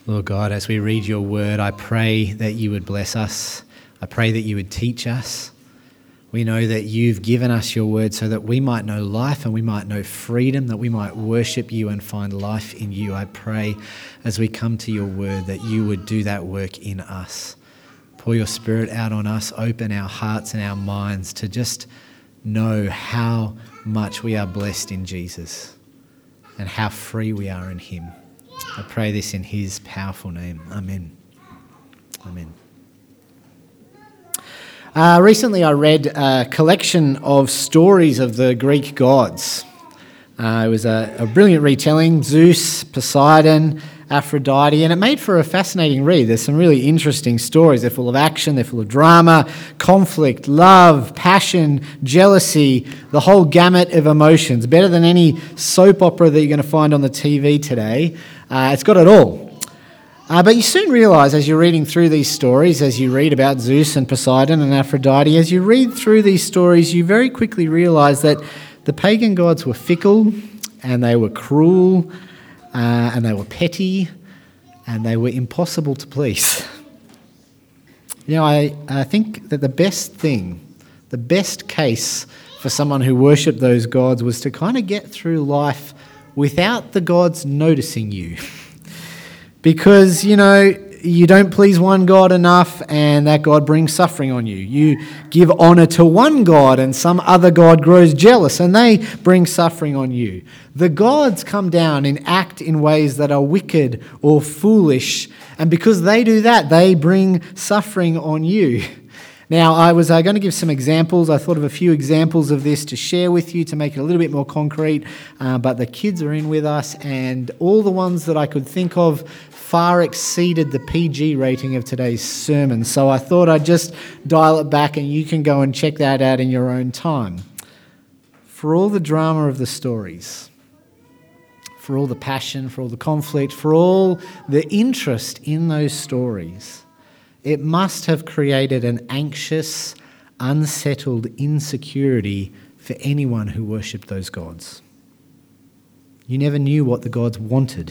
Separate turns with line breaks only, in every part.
Lord God, as we read your word, I pray that you would bless us. I pray that you would teach us. We know that you've given us your word so that we might know life and we might know freedom, that we might worship you and find life in you. I pray as we come to your word that you would do that work in us. Pour your spirit out on us, open our hearts and our minds to just know how much we are blessed in Jesus and how free we are in him. I pray this in his powerful name. Amen. Amen. Recently I read a collection of stories of the Greek gods. It was a brilliant retelling, Zeus, Poseidon, Aphrodite, and it made for a fascinating read. There's some really interesting stories. They're full of action, they're full of drama, conflict, love, passion, jealousy, the whole gamut of emotions. Better than any soap opera that you're going to find on the TV today. It's got it all. But you soon realise as you're reading through these stories, as you read about Zeus and Poseidon and Aphrodite, as you read through these stories, you very quickly realise that the pagan gods were fickle and they were cruel and they were petty and they were impossible to please. You know, I think that the best case for someone who worshipped those gods was to kind of get through life without the gods noticing you. Because, you know, you don't please one God enough and that God brings suffering on you. You give honour to one God and some other God grows jealous and they bring suffering on you. The gods come down and act in ways that are wicked or foolish, and because they do that, they bring suffering on you. Now, I was going to give some examples. I thought of a few examples of this to share with you to make it a little bit more concrete, but the kids are in with us, and all the ones that I could think of far exceeded the PG rating of today's sermon. So I thought I'd just dial it back and you can go and check that out in your own time. For all the drama of the stories, for all the passion, for all the conflict, for all the interest in those stories, it must have created an anxious, unsettled insecurity for anyone who worshipped those gods. You never knew what the gods wanted.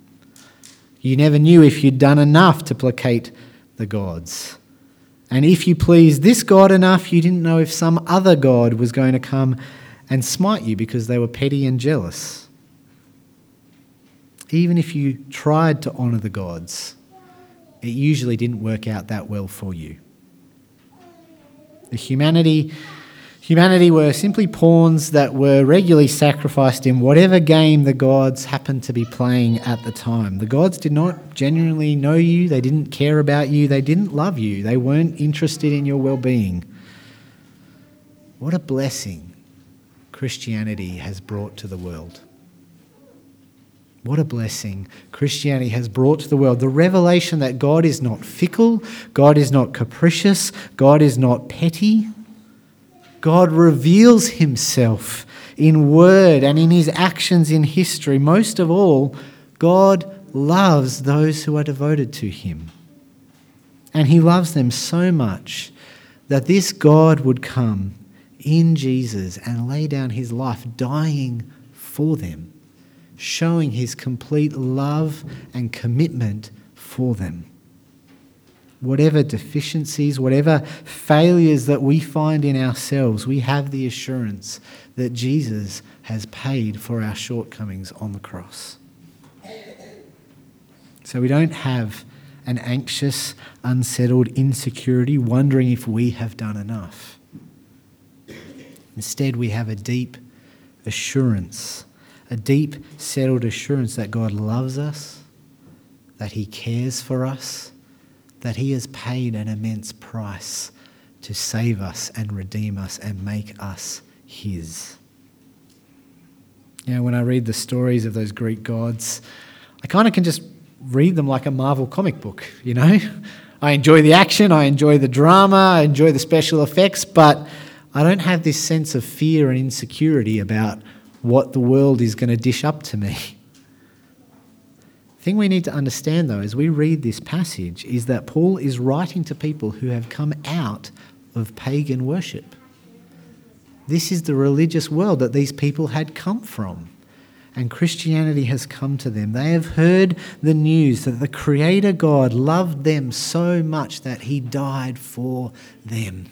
You never knew if you'd done enough to placate the gods. And if you pleased this God enough, you didn't know if some other God was going to come and smite you because they were petty and jealous. Even if you tried to honour the gods, it usually didn't work out that well for you. Humanity were simply pawns that were regularly sacrificed in whatever game the gods happened to be playing at the time. The gods did not genuinely know you, they didn't care about you, they didn't love you, they weren't interested in your well-being. What a blessing Christianity has brought to the world. What a blessing Christianity has brought to the world. The revelation that God is not fickle, God is not capricious, God is not petty. God reveals himself in word and in his actions in history. Most of all, God loves those who are devoted to him. And he loves them so much that this God would come in Jesus and lay down his life dying for them, showing his complete love and commitment for them. Whatever deficiencies, whatever failures that we find in ourselves, we have the assurance that Jesus has paid for our shortcomings on the cross. So we don't have an anxious, unsettled insecurity, wondering if we have done enough. Instead, we have a deep assurance, a deep, settled assurance that God loves us, that he cares for us, that he has paid an immense price to save us and redeem us and make us his. You know, when I read the stories of those Greek gods, I kind of can just read them like a Marvel comic book, you know? I enjoy the action, I enjoy the drama, I enjoy the special effects, but I don't have this sense of fear and insecurity about what the world is going to dish up to me. The thing we need to understand, though, as we read this passage, is that Paul is writing to people who have come out of pagan worship. This is the religious world that these people had come from. and Christianity has come to them. They have heard the news that the Creator God loved them so much that he died for them.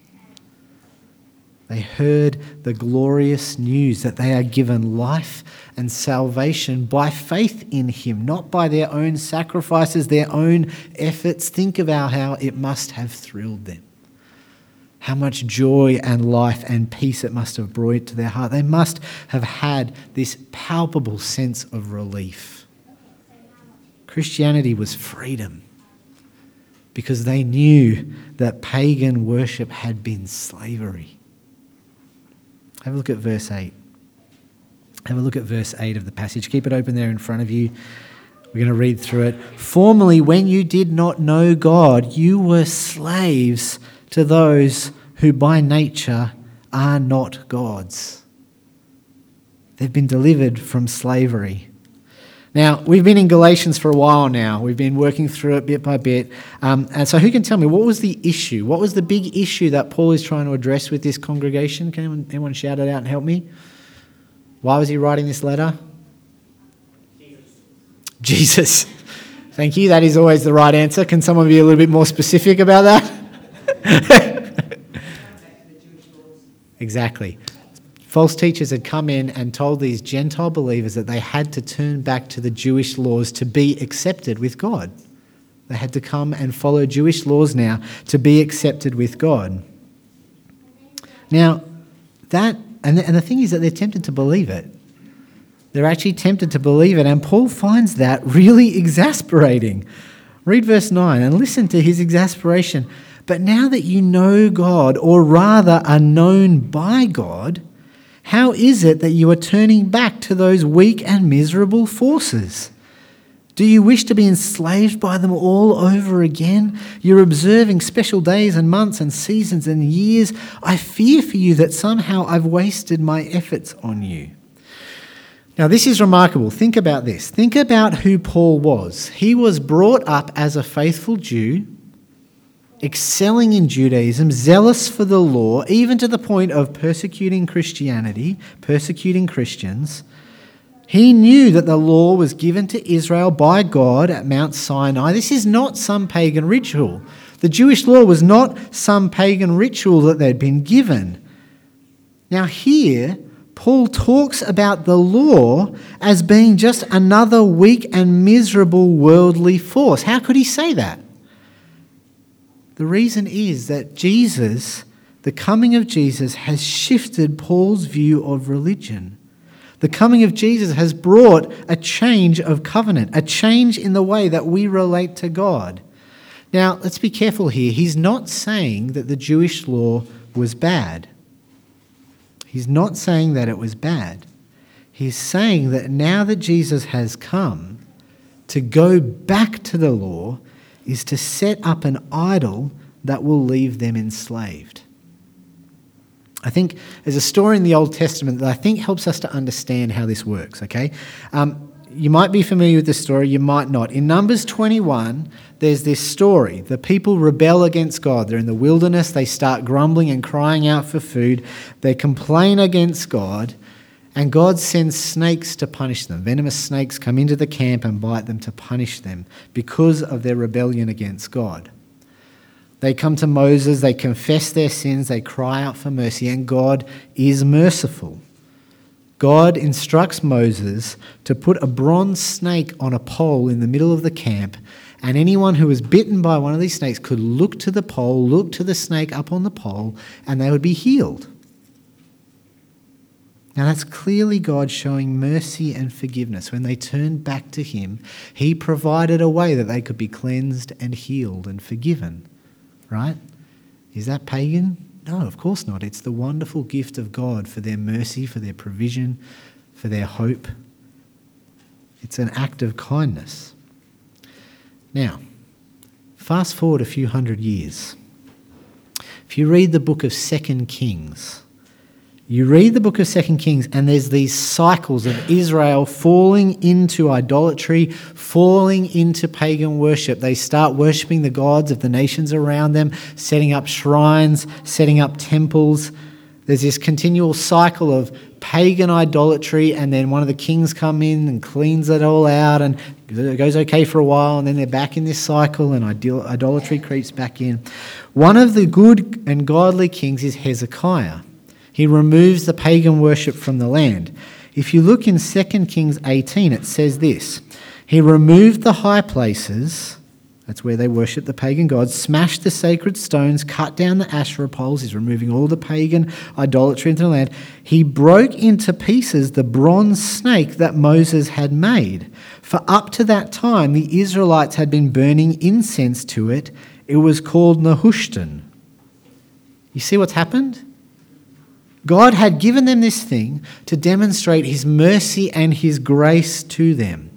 They heard the glorious news that they are given life and salvation by faith in him, not by their own sacrifices, their own efforts. Think about how it must have thrilled them. How much joy and life and peace it must have brought to their heart. They must have had this palpable sense of relief. Christianity was freedom because they knew that pagan worship had been slavery. Have a look at verse 8. Have a look at verse 8 of the passage. Keep it open there in front of you. We're going to read through it. Formerly, when you did not know God, you were slaves to those who by nature are not gods. They've been delivered from slavery. Now, we've been in Galatians for a while now. We've been working through it bit by bit. And so who can tell me, what was the issue? What was the big issue that Paul is trying to address with this congregation? Can anyone shout it out and help me? Why was he writing this letter? Jesus. Thank you. That is always the right answer. Can someone be a little bit more specific about that? Exactly. False teachers had come in and told these Gentile believers that they had to turn back to the Jewish laws to be accepted with God. They had to come and follow Jewish laws now to be accepted with God. Now, and the thing is that they're tempted to believe it. They're actually tempted to believe it, and Paul finds that really exasperating. Read verse 9 and listen to his exasperation. But now that you know God, or rather are known by God, how is it that you are turning back to those weak and miserable forces? Do you wish to be enslaved by them all over again? You're observing special days and months and seasons and years. I fear for you that somehow I've wasted my efforts on you. Now, this is remarkable. Think about this. Think about who Paul was. He was brought up as a faithful Jew, excelling in Judaism, zealous for the law, even to the point of persecuting Christianity, persecuting Christians. He knew that the law was given to Israel by God at Mount Sinai. This is not some pagan ritual. The Jewish law was not some pagan ritual that they'd been given. Now here, Paul talks about the law as being just another weak and miserable worldly force. How could he say that? The reason is that Jesus, the coming of Jesus, has shifted Paul's view of religion. The coming of Jesus has brought a change of covenant, a change in the way that we relate to God. Now, let's be careful here. He's not saying that the Jewish law was bad. He's not saying that it was bad. He's saying that now that Jesus has come, to go back to the law is to set up an idol that will leave them enslaved. I think there's a story in the Old Testament that I think helps us to understand how this works, okay? You might be familiar with this story, you might not. In Numbers 21, there's this story. The people rebel against God. They're in the wilderness, they start grumbling and crying out for food. They complain against God, and God sends snakes to punish them. Venomous snakes come into the camp and bite them to punish them because of their rebellion against God. They come to Moses, they confess their sins, they cry out for mercy, and God is merciful. God instructs Moses to put a bronze snake on a pole in the middle of the camp, and anyone who was bitten by one of these snakes could look to the pole, look to the snake up on the pole, and they would be healed. Now that's clearly God showing mercy and forgiveness. When they turned back to him, he provided a way that they could be cleansed and healed and forgiven. Right? Is that pagan? No, of course not. It's the wonderful gift of God for their mercy, for their provision, for their hope. It's an act of kindness. Now, fast forward a few hundred years. If you read the book of 2 Kings, and there's these cycles of Israel falling into idolatry, falling into pagan worship. They start worshipping the gods of the nations around them, setting up shrines, setting up temples. There's this continual cycle of pagan idolatry, and then one of the kings come in and cleans it all out, and it goes okay for a while, and then they're back in this cycle, and idolatry creeps back in. One of the good and godly kings is Hezekiah. He removes the pagan worship from the land. If you look in 2 Kings 18, it says this: he removed the high places, that's where they worship the pagan gods, smashed the sacred stones, cut down the Asherah poles. He's removing all the pagan idolatry into the land. He broke into pieces the bronze snake that Moses had made. For up to that time, the Israelites had been burning incense to it. It was called Nehushtan. You see what's happened? God had given them this thing to demonstrate his mercy and his grace to them.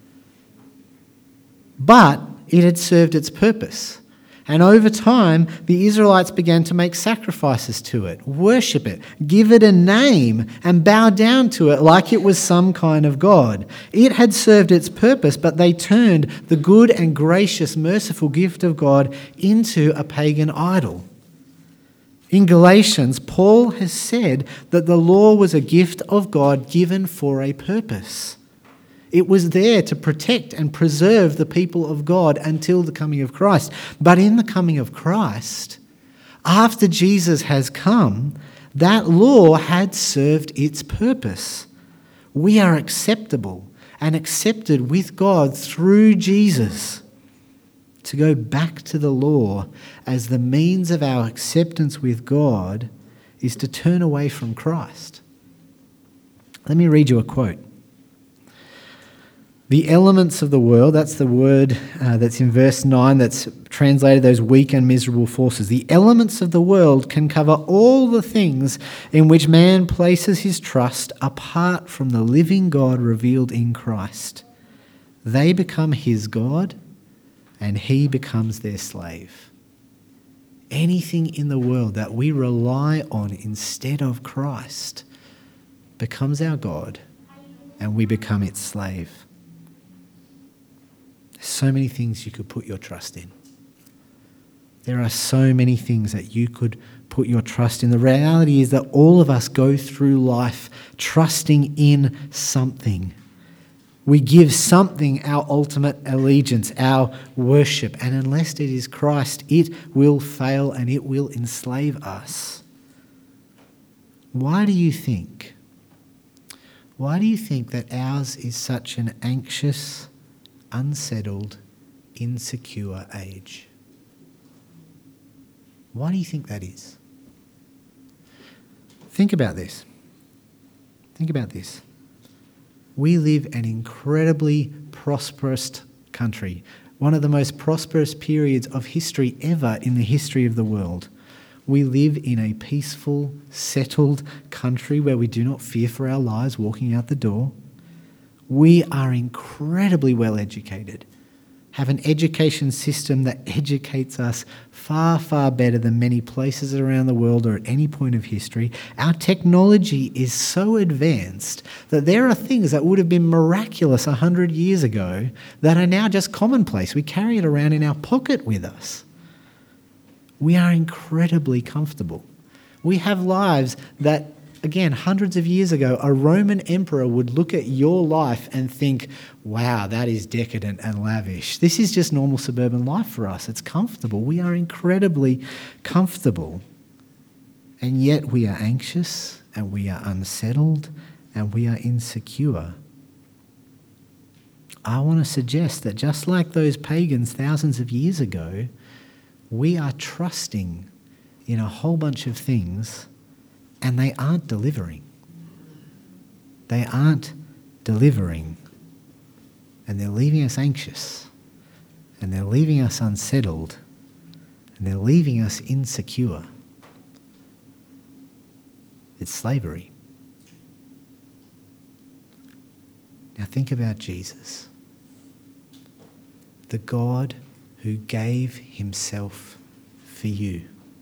But it had served its purpose. And over time, the Israelites began to make sacrifices to it, worship it, give it a name, and bow down to it like it was some kind of god. It had served its purpose, but they turned the good and gracious, merciful gift of God into a pagan idol. In Galatians, Paul has said that the law was a gift of God given for a purpose. It was there to protect and preserve the people of God until the coming of Christ. But in the coming of Christ, after Jesus has come, that law had served its purpose. We are acceptable and accepted with God through Jesus. To go back to the law as the means of our acceptance with God is to turn away from Christ. Let me read you a quote. The elements of the world, that's the word that's in verse 9 that's translated those weak and miserable forces. The elements of the world can cover all the things in which man places his trust apart from the living God revealed in Christ. They become his God and he becomes their slave. Anything in the world that we rely on instead of Christ becomes our God and we become its slave. So many things you could put your trust in. There are so many things that you could put your trust in. The reality is that all of us go through life trusting in something. We give something our ultimate allegiance, our worship, and unless it is Christ, it will fail and it will enslave us. Why do you think? Why do you think that ours is such an anxious, unsettled, insecure age? Why do you think that is? Think about this. Think about this. We live an incredibly prosperous country, one of the most prosperous periods of history ever in the history of the world. We live in a peaceful, settled country where we do not fear for our lives walking out the door. We are incredibly well educated, have an education system that educates us far, far better than many places around the world or at any point of history. Our technology is so advanced that there are things that would have been miraculous 100 years ago that are now just commonplace. We carry it around in our pocket with us. We are incredibly comfortable. We have lives that, again, hundreds of years ago, a Roman emperor would look at your life and think, wow, that is decadent and lavish. This is just normal suburban life for us. It's comfortable. We are incredibly comfortable. And yet we are anxious and we are unsettled and we are insecure. I want to suggest that just like those pagans thousands of years ago, we are trusting in a whole bunch of things and they aren't delivering. They aren't delivering. And they're leaving us anxious. And they're leaving us unsettled. And they're leaving us insecure. It's slavery. Now think about Jesus. The God who gave himself for you.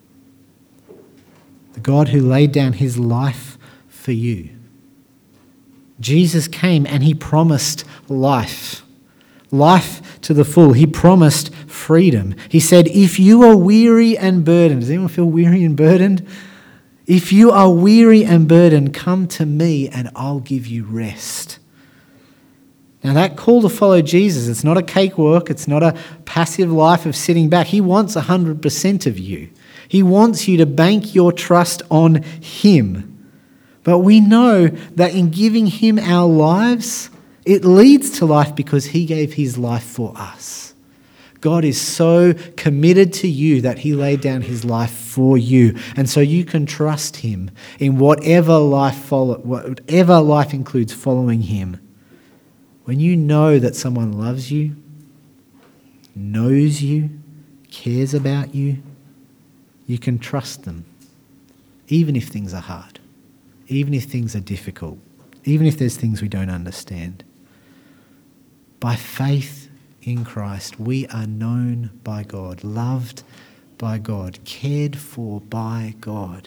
The God who laid down his life for you. Jesus came and he promised life. Life to the full. He promised freedom. He said, if you are weary and burdened, does anyone feel weary and burdened? If you are weary and burdened, come to me and I'll give you rest. Now that call to follow Jesus, it's not a cakewalk, it's not a passive life of sitting back. He wants 100% of you. He wants you to bank your trust on him. But we know that in giving him our lives, it leads to life because he gave his life for us. God is so committed to you that he laid down his life for you. And so you can trust him in whatever life includes following him. When you know that someone loves you, knows you, cares about you, you can trust them, even if things are hard, even if things are difficult, even if there's things we don't understand. By faith in Christ, we are known by God, loved by God, cared for by God.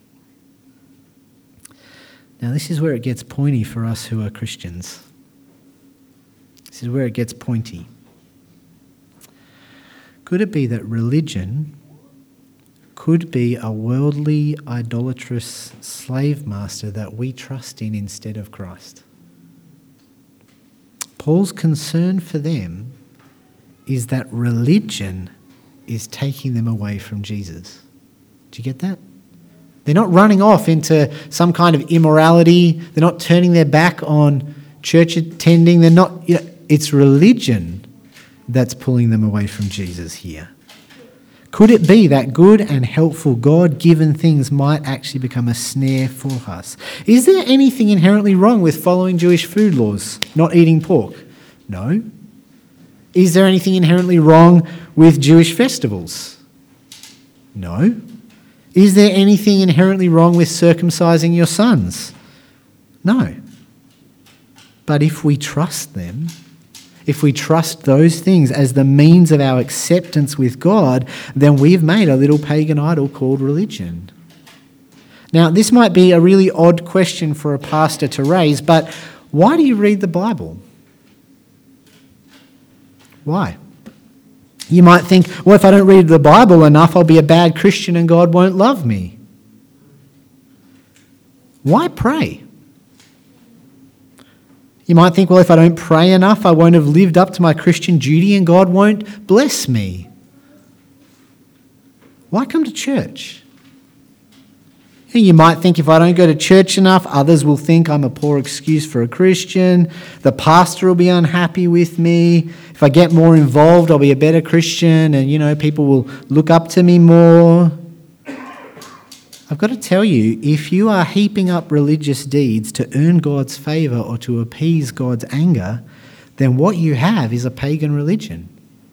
Now, this is where it gets pointy for us who are Christians. This is where it gets pointy. Could it be that religion could be a worldly, idolatrous slave master that we trust in instead of Christ? Paul's concern for them is that religion is taking them away from Jesus. Do you get that? They're not running off into some kind of immorality. They're not turning their back on church attending. They're not, it's religion that's pulling them away from Jesus here. Could it be that good and helpful God-given things might actually become a snare for us? Is there anything inherently wrong with following Jewish food laws, not eating pork? No. Is there anything inherently wrong with Jewish festivals? No. Is there anything inherently wrong with circumcising your sons? No. But if we trust them, if we trust those things as the means of our acceptance with God, then we've made a little pagan idol called religion. Now, this might be a really odd question for a pastor to raise, but why do you read the Bible? Why? You might think, well, if I don't read the Bible enough, I'll be a bad Christian and God won't love me. Why pray? You might think, well, if I don't pray enough, I won't have lived up to my Christian duty and God won't bless me. Why come to church? You might think if I don't go to church enough, others will think I'm a poor excuse for a Christian. The pastor will be unhappy with me. If I get more involved, I'll be a better Christian and, people will look up to me more. I've got to tell you, if you are heaping up religious deeds to earn God's favour or to appease God's anger, then what you have is a pagan religion.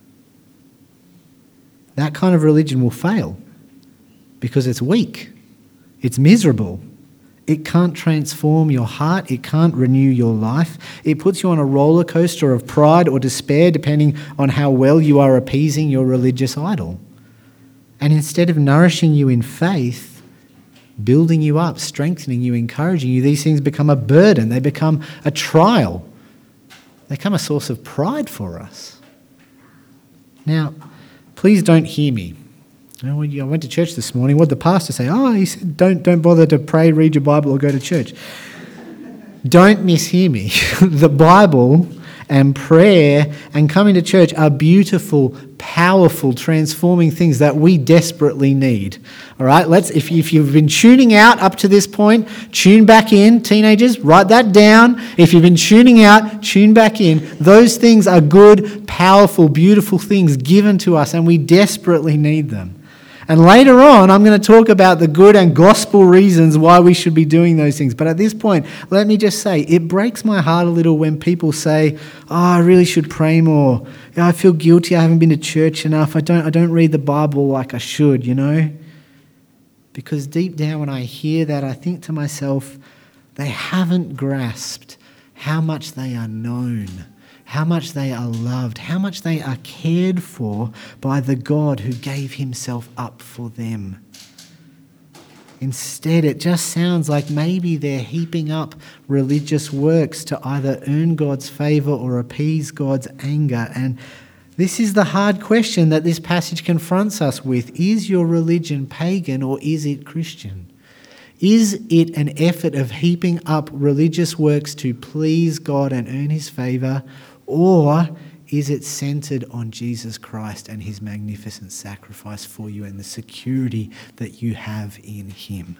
That kind of religion will fail because it's weak. It's miserable. It can't transform your heart. It can't renew your life. It puts you on a roller coaster of pride or despair depending on how well you are appeasing your religious idol. And instead of nourishing you in faith, building you up, strengthening you, encouraging you, these things become a burden. They become a trial. They become a source of pride for us. Now, please don't hear me. I went to church this morning. What did the pastor say? He said, don't bother to pray, read your Bible, or go to church. Don't mishear me. The Bible and prayer and coming to church are beautiful, powerful, transforming things that we desperately need. All right, if you've been tuning out up to this point, tune back in. Teenagers, write that down. If you've been tuning out, tune back in. Those things are good, powerful, beautiful things given to us, and we desperately need them. And later on, I'm going to talk about the good and gospel reasons why we should be doing those things. But at this point, let me just say, it breaks my heart a little when people say, I really should pray more. I feel guilty. I haven't been to church enough. I don't read the Bible like I should, Because deep down when I hear that, I think to myself, they haven't grasped how much they are known, how much they are loved, how much they are cared for by the God who gave himself up for them. Instead, it just sounds like maybe they're heaping up religious works to either earn God's favour or appease God's anger. And this is the hard question that this passage confronts us with. Is your religion pagan or is it Christian? Is it an effort of heaping up religious works to please God and earn his favour, or is it centred on Jesus Christ and his magnificent sacrifice for you and the security that you have in him?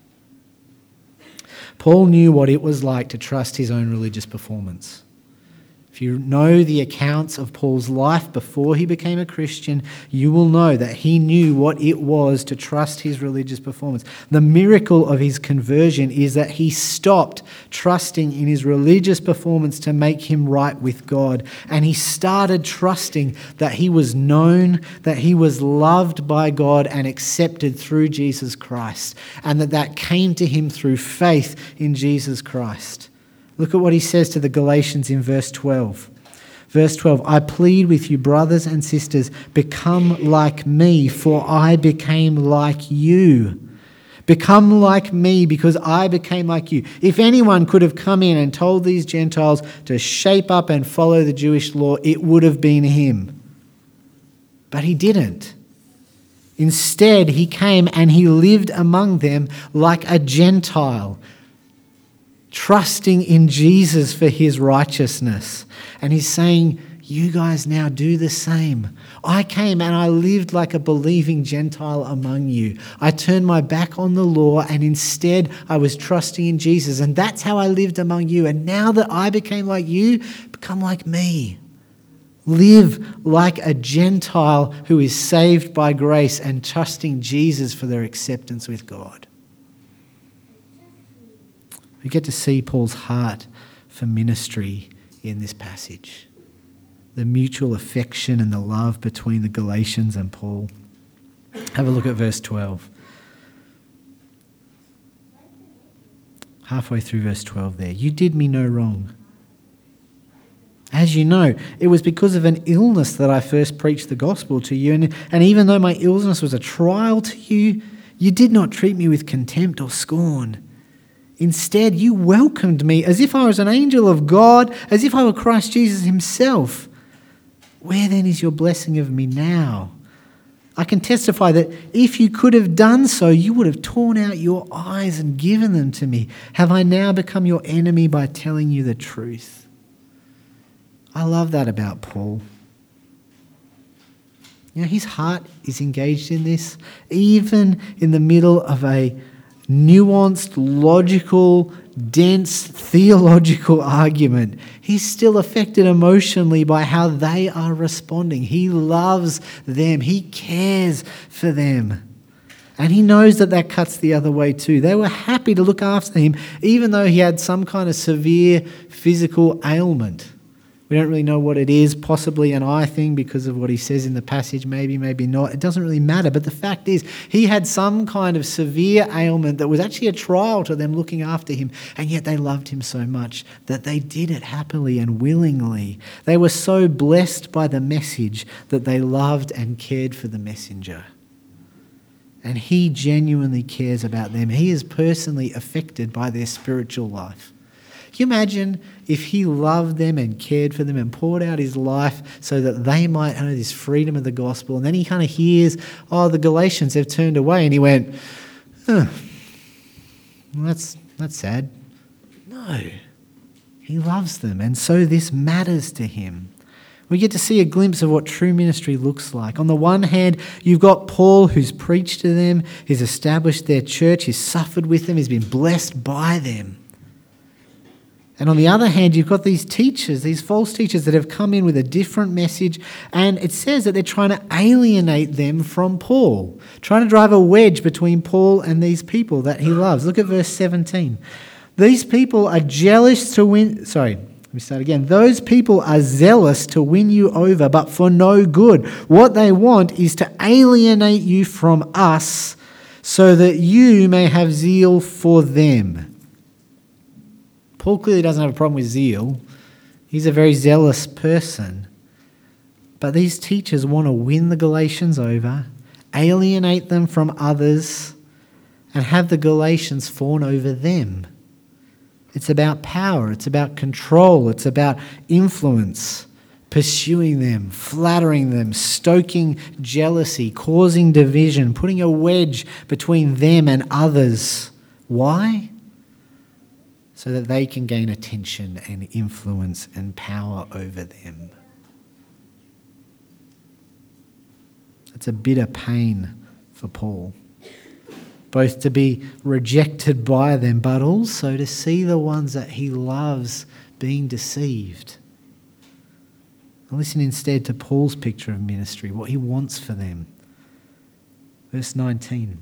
Paul knew what it was like to trust his own religious performance. If you know the accounts of Paul's life before he became a Christian, you will know that he knew what it was to trust his religious performance. The miracle of his conversion is that he stopped trusting in his religious performance to make him right with God, and he started trusting that he was known, that he was loved by God and accepted through Jesus Christ, and that came to him through faith in Jesus Christ. Look at what he says to the Galatians in verse 12. Verse 12, I plead with you, brothers and sisters, become like me, for I became like you. Become like me because I became like you. If anyone could have come in and told these Gentiles to shape up and follow the Jewish law, it would have been him. But he didn't. Instead, he came and he lived among them like a Gentile, trusting in Jesus for his righteousness. And he's saying, you guys now do the same. I came and I lived like a believing Gentile among you. I turned my back on the law and instead I was trusting in Jesus. And that's how I lived among you. And now that I became like you, become like me. Live like a Gentile who is saved by grace and trusting Jesus for their acceptance with God. We get to see Paul's heart for ministry in this passage. The mutual affection and the love between the Galatians and Paul. Have a look at verse 12. Halfway through verse 12 there. You did me no wrong. As you know, it was because of an illness that I first preached the gospel to you. And even though my illness was a trial to you, you did not treat me with contempt or scorn. Instead, you welcomed me as if I was an angel of God, as if I were Christ Jesus himself. Where then is your blessing of me now? I can testify that if you could have done so, you would have torn out your eyes and given them to me. Have I now become your enemy by telling you the truth? I love that about Paul. You know, his heart is engaged in this, even in the middle of a nuanced, logical, dense, theological argument. He's still affected emotionally by how they are responding. He loves them. He cares for them. And he knows that that cuts the other way too. They were happy to look after him, even though he had some kind of severe physical ailment. We don't really know what it is, possibly an eye thing because of what he says in the passage, maybe not. It doesn't really matter. But the fact is, he had some kind of severe ailment that was actually a trial to them looking after him, and yet they loved him so much that they did it happily and willingly. They were so blessed by the message that they loved and cared for the messenger. And he genuinely cares about them. He is personally affected by their spiritual life. Can you imagine if he loved them and cared for them and poured out his life so that they might know this freedom of the gospel, and then he kind of hears, oh, the Galatians have turned away, and he went, well, that's sad. No, he loves them, and so this matters to him. We get to see a glimpse of what true ministry looks like. On the one hand, you've got Paul who's preached to them, he's established their church, he's suffered with them, he's been blessed by them. And on the other hand, you've got these teachers, these false teachers that have come in with a different message, and it says that they're trying to alienate them from Paul, trying to drive a wedge between Paul and these people that he loves. Look at verse 17. These people are jealous to win... Those people are zealous to win you over, but for no good. What they want is to alienate you from us so that you may have zeal for them. Paul clearly doesn't have a problem with zeal. He's a very zealous person. But these teachers want to win the Galatians over, alienate them from others, and have the Galatians fawn over them. It's about power. It's about control. It's about influence, pursuing them, flattering them, stoking jealousy, causing division, putting a wedge between them and others Why? So that they can gain attention and influence and power over them. It's a bitter pain for Paul, both to be rejected by them, but also to see the ones that he loves being deceived. Listen instead to Paul's picture of ministry, what he wants for them. Verse 19.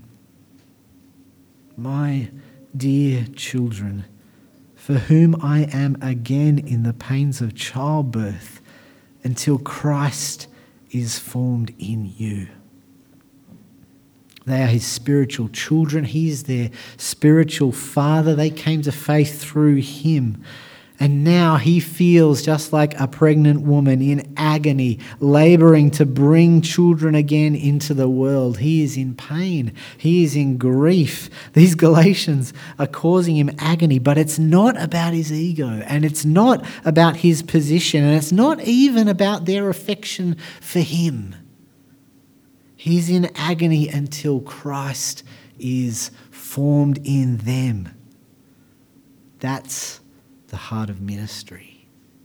My dear children, for whom I am again in the pains of childbirth, until Christ is formed in you. They are his spiritual children. He is their spiritual father. They came to faith through him. And now he feels just like a pregnant woman in agony, laboring to bring children again into the world. He is in pain. He is in grief. These Galatians are causing him agony, but it's not about his ego, and it's not about his position, and it's not even about their affection for him. He's in agony until Christ is formed in them. That's the heart of ministry.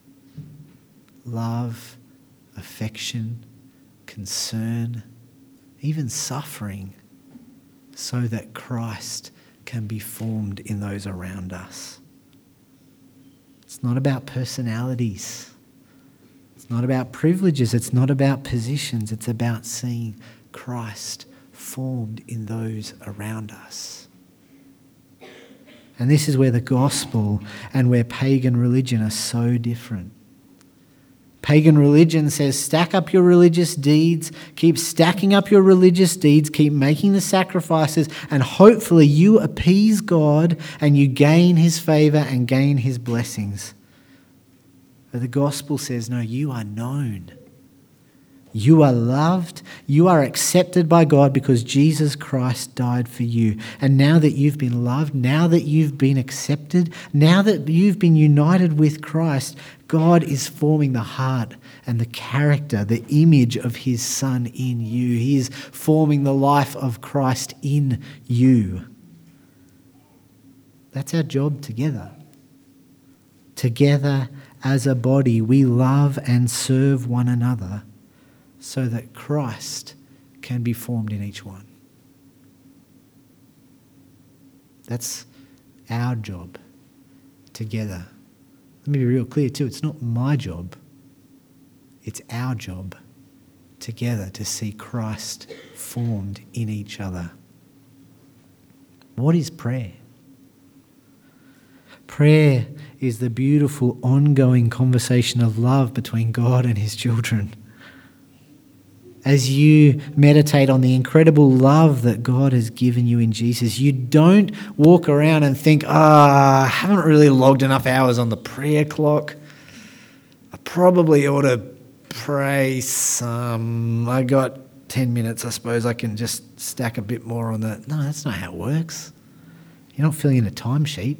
Love, affection, concern, even suffering, so that Christ can be formed in those around us. It's not about personalities. It's not about privileges. It's not about positions. It's about seeing Christ formed in those around us. And this is where the gospel and where pagan religion are so different. Pagan religion says, stack up your religious deeds, keep stacking up your religious deeds, keep making the sacrifices, and hopefully you appease God and you gain his favour and gain his blessings. But the gospel says, no, you are known. You are loved, you are accepted by God because Jesus Christ died for you. And now that you've been loved, now that you've been accepted, now that you've been united with Christ, God is forming the heart and the character, the image of his Son in you. He is forming the life of Christ in you. That's our job together. Together as a body, we love and serve one another, so that Christ can be formed in each one. That's our job together. Let me be real clear too, it's not my job. It's our job together to see Christ formed in each other. What is prayer? Prayer is the beautiful ongoing conversation of love between God and his children. As you meditate on the incredible love that God has given you in Jesus, you don't walk around and think, I haven't really logged enough hours on the prayer clock. I probably ought to pray some. I got 10 minutes, I suppose I can just stack a bit more on that. No, that's not how it works. You're not filling in a timesheet.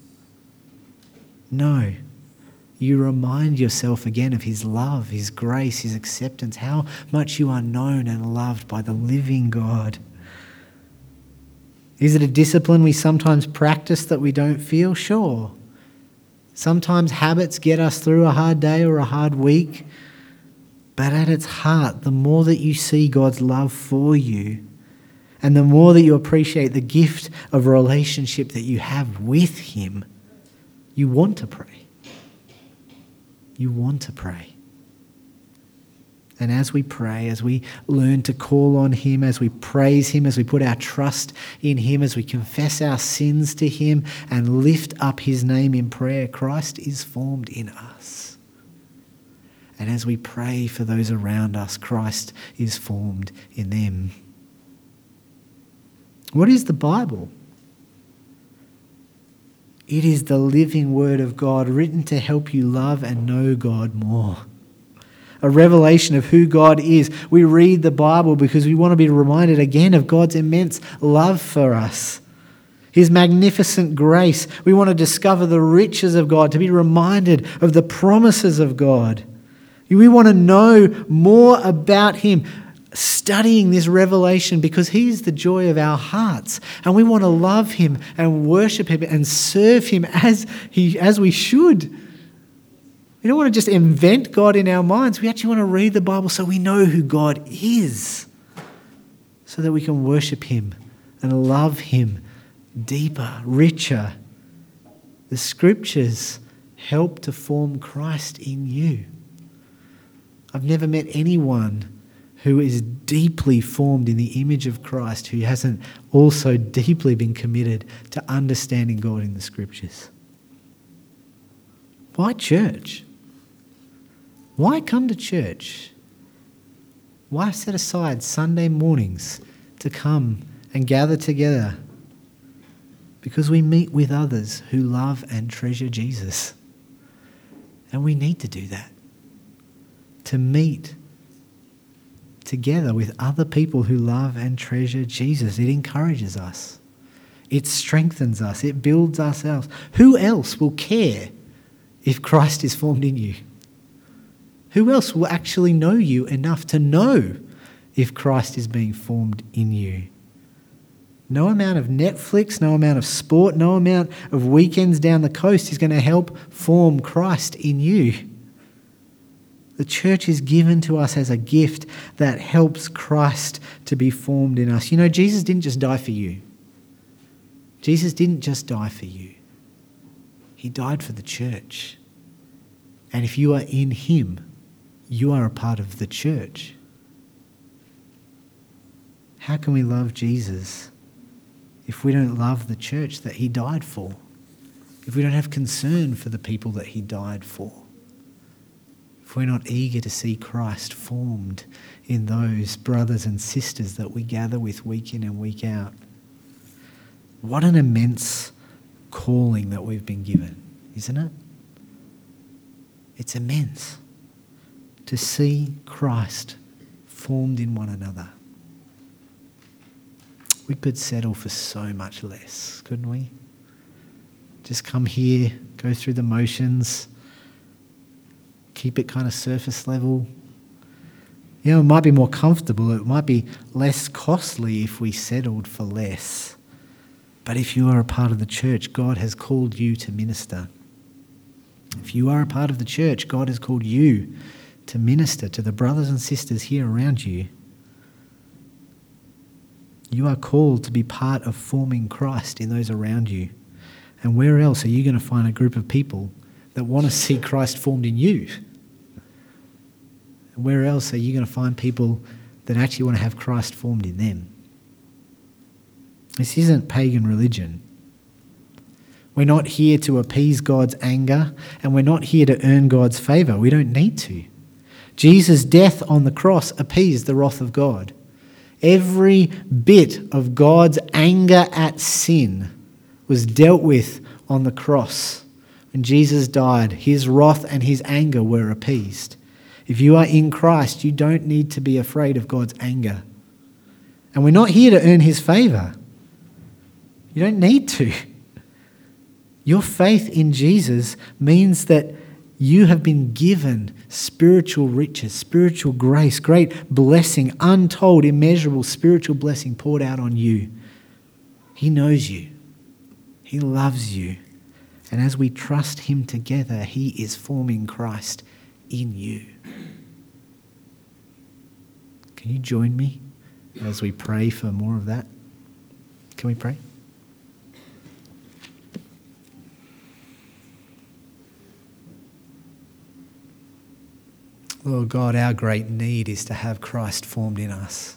No. You remind yourself again of his love, his grace, his acceptance, how much you are known and loved by the living God. Is it a discipline we sometimes practice that we don't feel? Sure. Sometimes habits get us through a hard day or a hard week. But at its heart, the more that you see God's love for you, and the more that you appreciate the gift of a relationship that you have with him, you want to pray. You want to pray. And as we pray, as we learn to call on him, as we praise him, as we put our trust in him, as we confess our sins to him and lift up his name in prayer, Christ is formed in us. And as we pray for those around us, Christ is formed in them. What is the Bible? It is the living word of God written to help you love and know God more. A revelation of who God is. We read the Bible because we want to be reminded again of God's immense love for us. His magnificent grace. We want to discover the riches of God, to be reminded of the promises of God. We want to know more about him studying this revelation because he is the joy of our hearts, and we want to love him and worship him and serve him as we should. We don't want to just invent God in our minds. We actually want to read the Bible so we know who God is, so that we can worship him and love him deeper, richer. The scriptures help to form Christ in you. I've never met anyone who is deeply formed in the image of Christ who hasn't also deeply been committed to understanding God in the scriptures. Why church? Why come to church? Why set aside Sunday mornings to come and gather together? Because we meet with others who love and treasure Jesus. And we need to do that. To meet together with other people who love and treasure Jesus. It encourages us. It strengthens us. It builds ourselves. Who else will care if Christ is formed in you? Who else will actually know you enough to know if Christ is being formed in you? No amount of Netflix, no amount of sport, no amount of weekends down the coast is going to help form Christ in you. The church is given to us as a gift that helps Christ to be formed in us. You know, Jesus didn't just die for you. Jesus didn't just die for you. He died for the church. And if you are in him, you are a part of the church. How can we love Jesus if we don't love the church that he died for? If we don't have concern for the people that he died for? If we're not eager to see Christ formed in those brothers and sisters that we gather with week in and week out? What an immense calling that we've been given, isn't it? It's immense to see Christ formed in one another. We could settle for so much less, couldn't we? Just come here, go through the motions, keep it kind of surface level. You know, it might be more comfortable, it might be less costly if we settled for less. But if you are a part of the church, God has called you to minister. If you are a part of the church, God has called you to minister to the brothers and sisters here around you. You are called to be part of forming Christ in those around you. And where else are you going to find a group of people that want to see Christ formed in you? Where else are you going to find people that actually want to have Christ formed in them? This isn't pagan religion. We're not here to appease God's anger, and we're not here to earn God's favour. We don't need to. Jesus' death on the cross appeased the wrath of God. Every bit of God's anger at sin was dealt with on the cross. When Jesus died, his wrath and his anger were appeased. If you are in Christ, you don't need to be afraid of God's anger. And we're not here to earn his favour. You don't need to. Your faith in Jesus means that you have been given spiritual riches, spiritual grace, great blessing, untold, immeasurable spiritual blessing poured out on you. He knows you. He loves you. And as we trust him together, he is forming Christ in you. Can you join me as we pray for more of that? Can we pray? Lord God, our great need is to have Christ formed in us.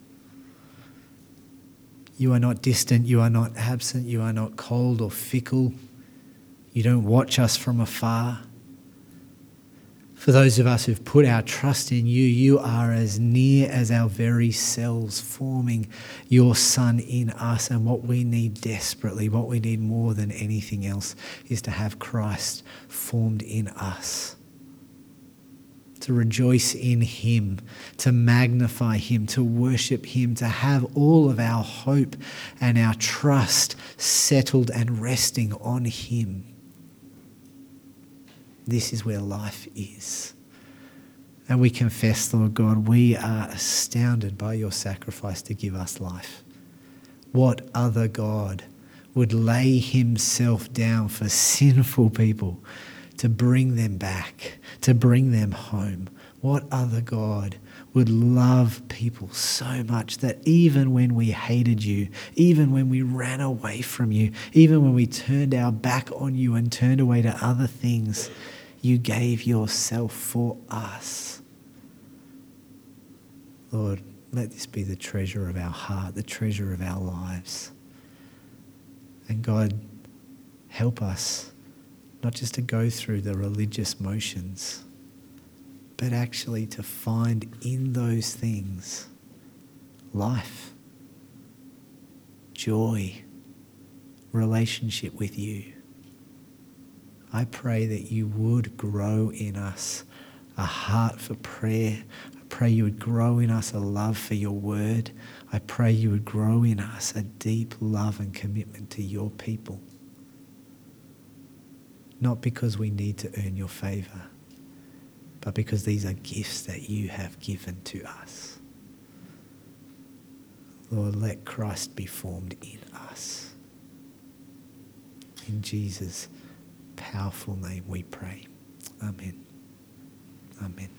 You are not distant, you are not absent, you are not cold or fickle. You don't watch us from afar. For those of us who've put our trust in you, you are as near as our very selves, forming your Son in us. And what we need desperately, what we need more than anything else, is to have Christ formed in us. To rejoice in him, to magnify him, to worship him, to have all of our hope and our trust settled and resting on him. This is where life is. And we confess, Lord God, we are astounded by your sacrifice to give us life. What other God would lay himself down for sinful people to bring them back, to bring them home? What other God would love people so much that even when we hated you, even when we ran away from you, even when we turned our back on you and turned away to other things, you gave yourself for us? Lord, let this be the treasure of our heart, the treasure of our lives. And God, help us not just to go through the religious motions, but actually to find in those things life, joy, relationship with you. I pray that you would grow in us a heart for prayer. I pray you would grow in us a love for your word. I pray you would grow in us a deep love and commitment to your people. Not because we need to earn your favour, but because these are gifts that you have given to us. Lord, let Christ be formed in us. In Jesus' powerful name we pray. Amen. Amen.